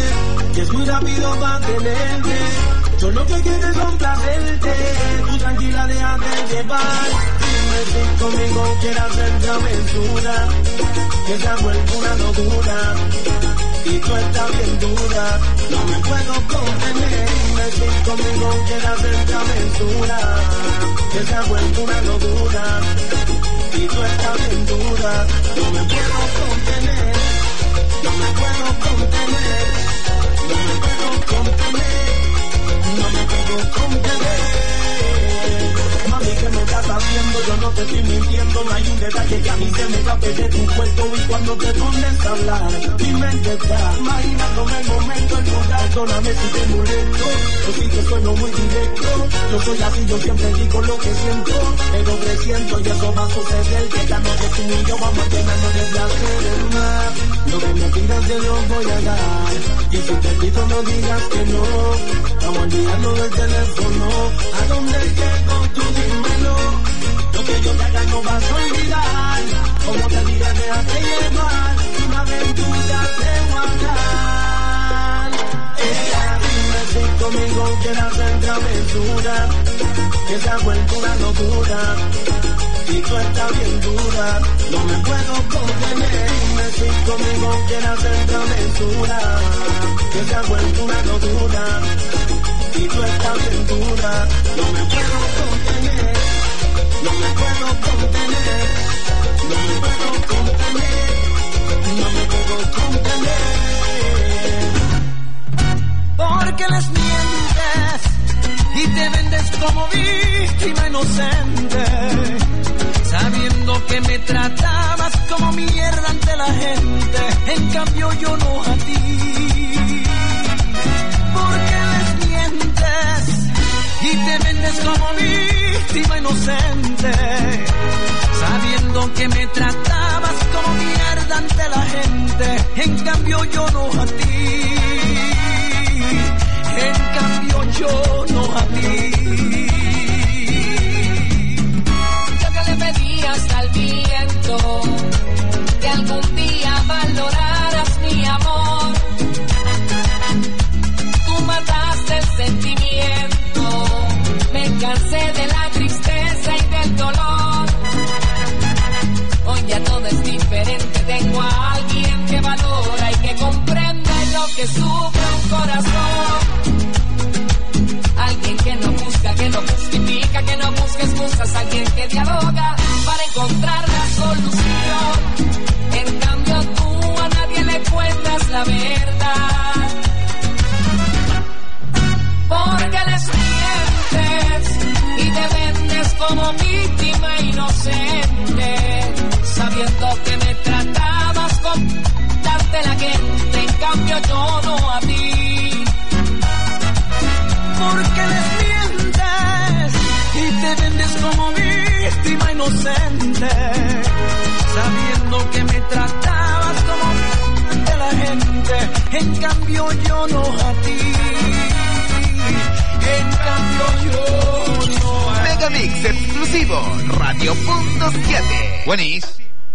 que es muy rápido para tenerte. Yo lo que quiero es complacerte, tú tranquila déjate llevar. Dime si conmigo quieres hacer travesura, que se ha vuelto una locura. Y tú estás bien dura, no me puedo contener. Dime si conmigo quieres hacer travesura, que se ha vuelto una locura. Y tú estás bien dura, no me puedo contener. No me puedo contener, no me puedo contener, no me puedo contener. Mami, ¿qué me estás haciendo? Yo no te estoy mintiendo, no hay un detalle que a mí se me escape de tu cuerpo. Y cuando te pones a hablar, mi mente está imaginándome el momento, el lugar. Perdóname si te molesto, yo sí que sueno muy directo. Yo soy así, yo siempre digo lo que siento, pero presiento y eso va a suceder. Que esta noche tú y yo vamos a llenarnos de placer el mar. Lo que me pidas yo lo voy a dar, y si te pido no digas que no. Vamos a olvidarnos del teléfono, ¿a dónde llego? Tú dímelo. Lo que yo te haga no vas a olvidar. Como te diré, déjate llevar, una aventura te guardar. Ella, dime si conmigo quieres hacer travesura, que se ha vuelto una locura. Y tú estás bien dura, no me puedo contener. Dime si conmigo quieres hacer travesura, que se ha vuelto una locura. Y tú estás bien dura, no me puedo contener. No me puedo contener, no me puedo contener, no me puedo contener. Porque les mientes y te vendes como víctima inocente, sabiendo que me tratabas como mierda ante la gente, en cambio yo no a ti. Porque les mientes y te vendes como víctima inocente, sabiendo que me tratabas como mierda ante la gente, en cambio yo no a ti. En cambio yo no a ti. Pedías al viento que algún día valoraras mi amor. Tú mataste el sentimiento, me cansé de la tristeza y del dolor. Hoy ya todo es diferente, tengo a alguien que valora y que comprende lo que sufre un corazón. Alguien que no busca, que no justifica, que no busca excusas, alguien que dialoga para encontrar la solución. En cambio tú a nadie le cuentas la verdad, porque les mientes y te vendes como víctima inocente, sabiendo que me tratabas con ante la gente, en cambio yo no a ti. Porque les mientes y te vendes como víctima inocente, sabiendo que me tratabas como ante la gente, en cambio yo no a ti. En cambio yo no a ti. Megamix exclusivo, Radio Punto siete. Buenísimo.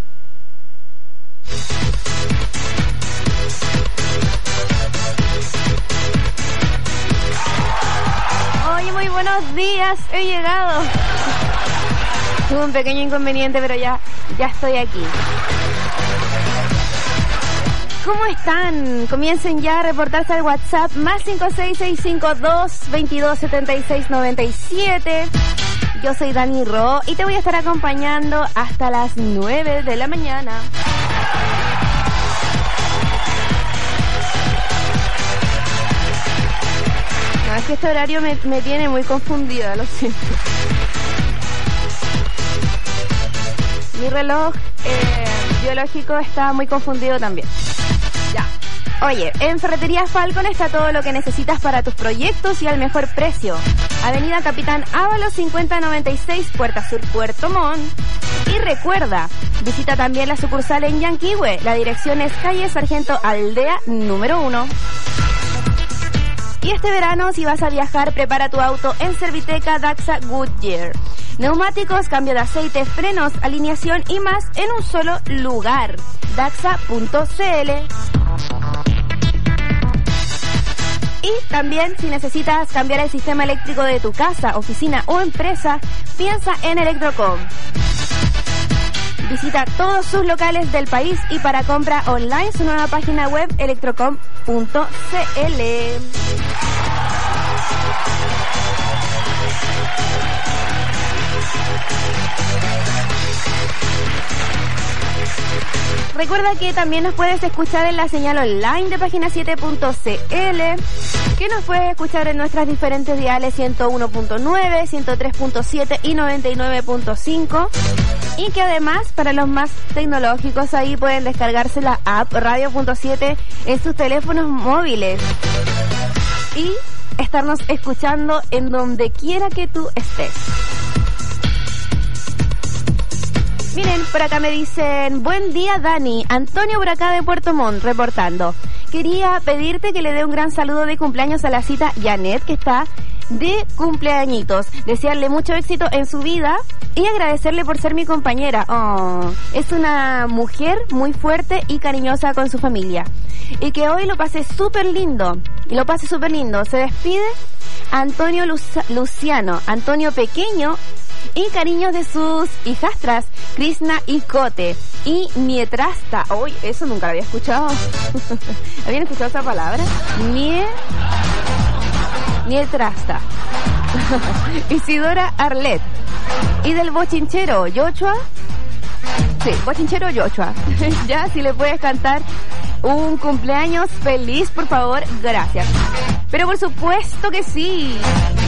Oye, muy buenos días, he llegado. Tuve un pequeño inconveniente, pero ya, ya estoy aquí. ¿Cómo están? Comiencen ya a reportarse al WhatsApp más cinco seis seis cinco dos, veintidós setenta y seis noventa y siete. Yo soy Dani Ro y te voy a estar acompañando hasta las nueve de la mañana. No, es que este horario me, me tiene muy confundida, lo siento. Mi reloj eh, biológico está muy confundido también. Ya. Oye, en Ferretería Falcon está todo lo que necesitas para tus proyectos y al mejor precio. Avenida Capitán Ábalos cincuenta noventa y seis, Puerta Sur, Puerto Montt. Y recuerda, visita también la sucursal en Yanquihue. La dirección es calle Sargento Aldea número uno. Y este verano, si vas a viajar, prepara tu auto en Serviteca Daxa Goodyear. Neumáticos, cambio de aceite, frenos, alineación y más en un solo lugar. Daxa punto c l. También, si necesitas cambiar el sistema eléctrico de tu casa, oficina o empresa, piensa en Electrocom. Visita todos sus locales del país y para compra online su nueva página web electrocom punto c l. Recuerda que también nos puedes escuchar en la señal online de página siete punto c l, que nos puedes escuchar en nuestras diferentes diales ciento uno punto nueve, ciento tres punto siete y noventa y nueve punto cinco, y que además para los más tecnológicos ahí pueden descargarse la app Radio punto siete en sus teléfonos móviles y estarnos escuchando en donde quiera que tú estés. Miren, por acá me dicen, buen día Dani, Antonio por acá de Puerto Montt reportando. Quería pedirte que le dé un gran saludo de cumpleaños a la cita Janet, que está de cumpleañitos. Desearle mucho éxito en su vida y agradecerle por ser mi compañera. Oh, es una mujer muy fuerte y cariñosa con su familia. Y que hoy lo pase súper lindo. Y lo pase súper lindo. Se despide Antonio Luz- Luciano, Antonio Pequeño, y cariños de sus hijastras, Krishna y Cote. Y Mietrasta. Uy, eso nunca lo había escuchado. ¿Habían escuchado esa palabra? Mie... Mietrasta. Isidora Arlet. Y del bochinchero, Yochua. Sí, bochinchero Yochua. Ya, si le puedes cantar un cumpleaños feliz, por favor, gracias. Pero por supuesto que sí.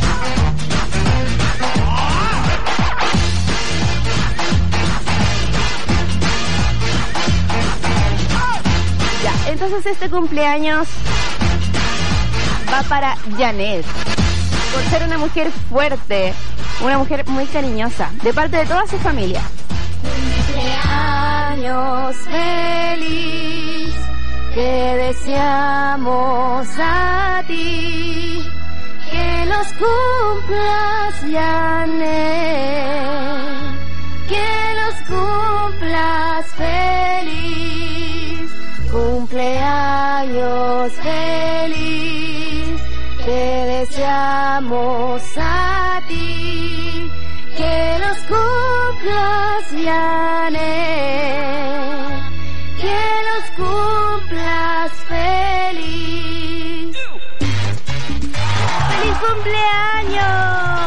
Ya, entonces este cumpleaños va para Janet, por ser una mujer fuerte, una mujer muy cariñosa, de parte de toda su familia. Cumpleaños feliz, que deseamos a ti, que los cumplas, Janet, que los cumplas feliz, cumpleaños feliz, que deseamos a ti, que los cumplas, Janet, que los cumplas feliz. ¡Feliz cumpleaños!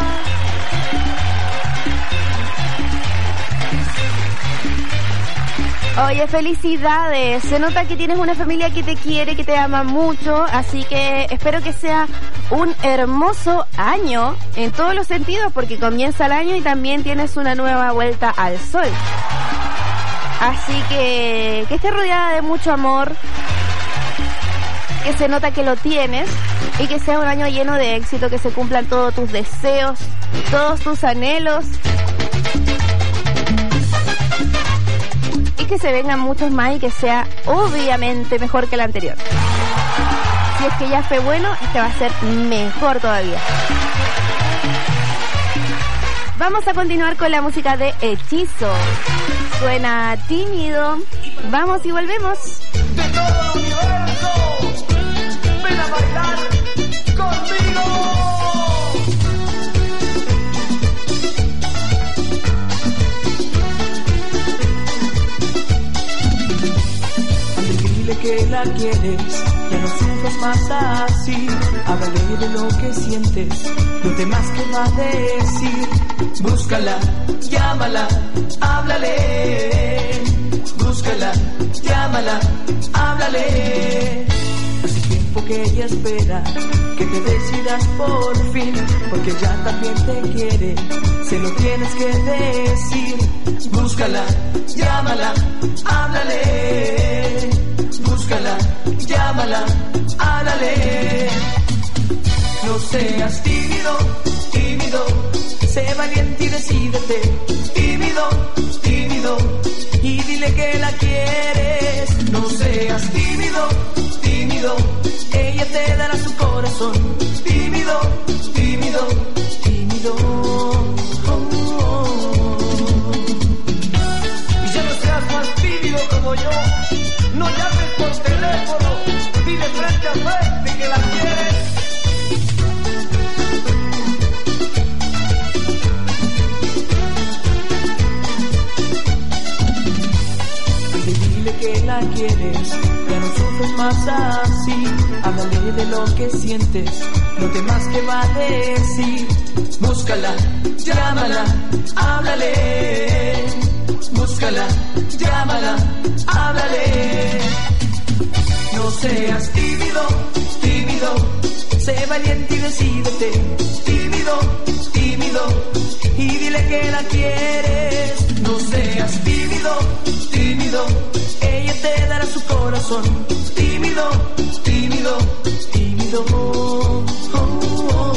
Oye, felicidades. Se nota que tienes una familia que te quiere, que te ama mucho, así que espero que sea un hermoso año en todos los sentidos, porque comienza el año y también tienes una nueva vuelta al sol. Así que que estés rodeada de mucho amor, que se nota que lo tienes, y que sea un año lleno de éxito, que se cumplan todos tus deseos, todos tus anhelos, y que se vengan muchos más y que sea obviamente mejor que el anterior. Si es que ya fue bueno, este va a ser mejor todavía. Vamos a continuar con la música de Hechizo. Suena Tímido. Vamos y volvemos. De todo el universo, ven a bailar conmigo. Dile que la quieres, ya no sufras más así. Háblale de lo que sientes, los demás que va a decir. Búscala, llámala, háblale. Búscala, llámala, háblale. Hace tiempo que ella espera que te decidas por fin, porque ya también te quiere, se lo tienes que decir. Búscala, llámala, háblale. Búscala, llámala, háblale. No seas tímido, tímido, sé valiente y decídete. Tímido, tímido, y dile que la quieres. No seas tímido, tímido, ella te dará su corazón. Tímido, tímido, tímido. Oh, oh, oh. Y ya no seas más tímido como yo. No llames por teléfono, dile frente a frente que la quieres. que la quieres, ya no sufres más así. Háblale de lo que sientes, no temas que va a decir. Búscala, llámala, háblale. Búscala, llámala, háblale. No seas tímido, tímido, sé valiente y decídete. Tímido, tímido, y dile que la quieres. No seas tímido, tímido, ella te dará su corazón. Tímido, tímido, tímido. Oh, oh, oh.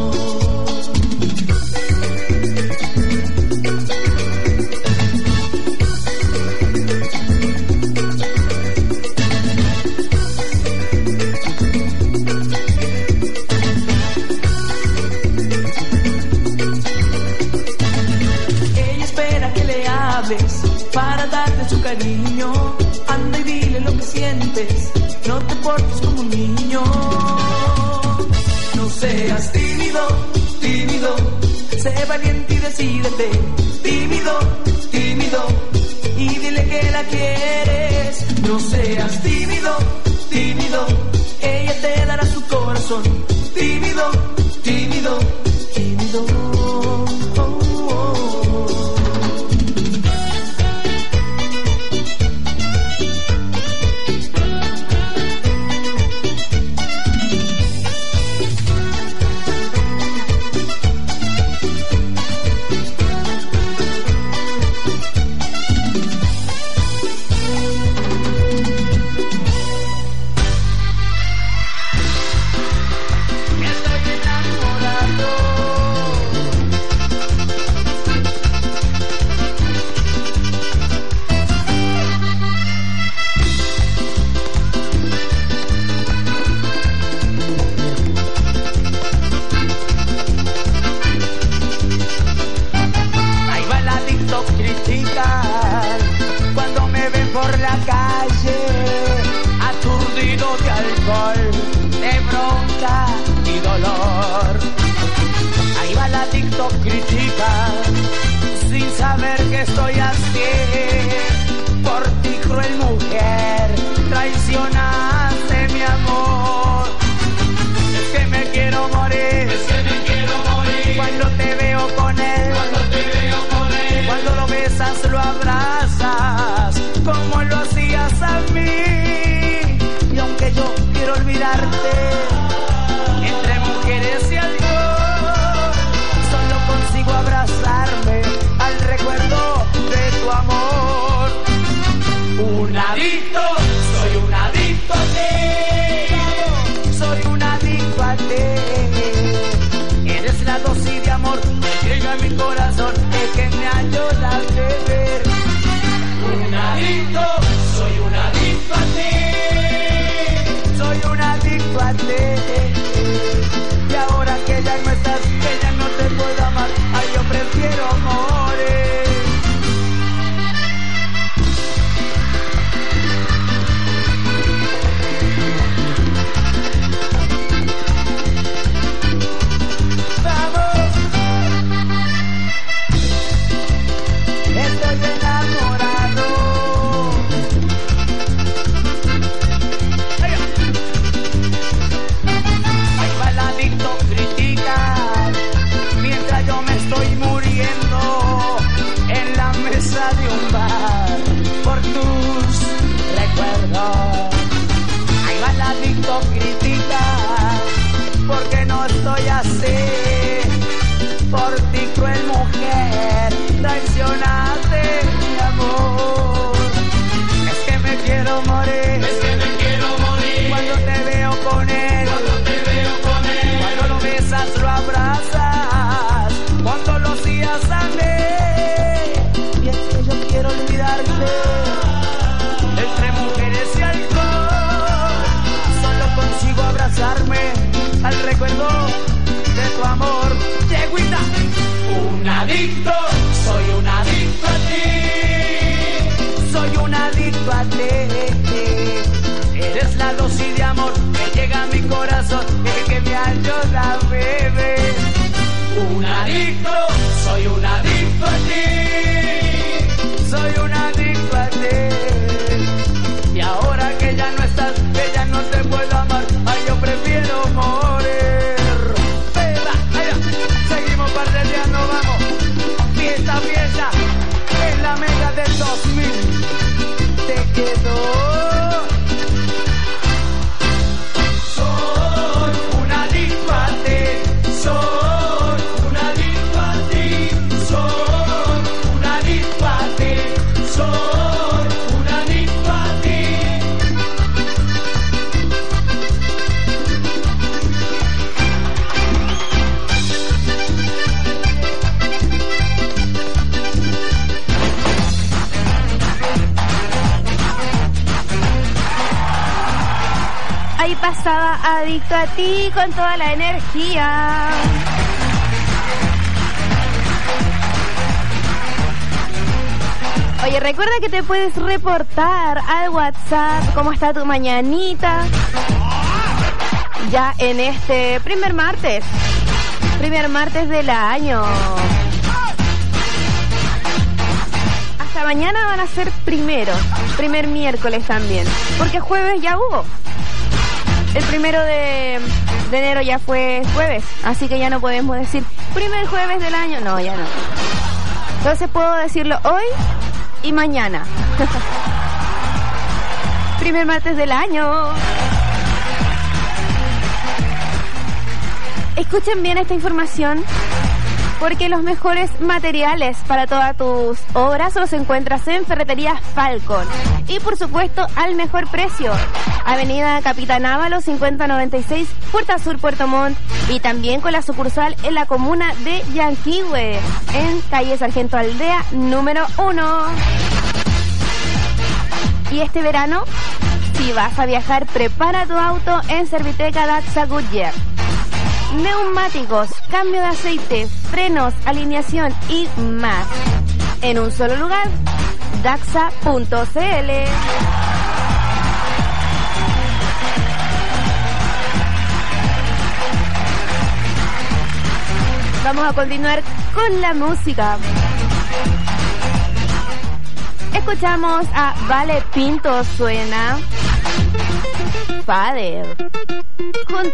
Para darte su cariño, anda y dile lo que sientes, no te portes como un niño. No seas tímido, tímido, sé valiente y decídete. Tímido, tímido, y dile que la quieres. No seas tímido, tímido, ella te dará su corazón. Tímido, tímido, tímido. Oh, oh. estaba adicto a ti con toda la energía. Oye, recuerda que te puedes reportar al WhatsApp cómo está tu mañanita ya en este primer martes, primer martes del año. Hasta mañana van a ser primero, primer miércoles también, porque jueves ya hubo. El primero de, de enero ya fue jueves, así que ya no podemos decir primer jueves del año, no, ya no. Entonces puedo decirlo hoy y mañana. Primer martes del año. Escuchen bien esta información, porque los mejores materiales para todas tus obras los encuentras en Ferreterías Falcon. Y por supuesto, al mejor precio. Avenida Capitán Ávalo, cincuenta noventa y seis, Puerta Sur, Puerto Montt. Y también con la sucursal en la comuna de Yanquihue, en calle Sargento Aldea, número uno. Y este verano, si vas a viajar, prepara tu auto en Serviteca Daxa Goodyear. Neumáticos, cambio de aceite, frenos, alineación y más. En un solo lugar, daxa punto c l. Vamos a continuar con la música. Escuchamos a Vale Pinto, suena Father.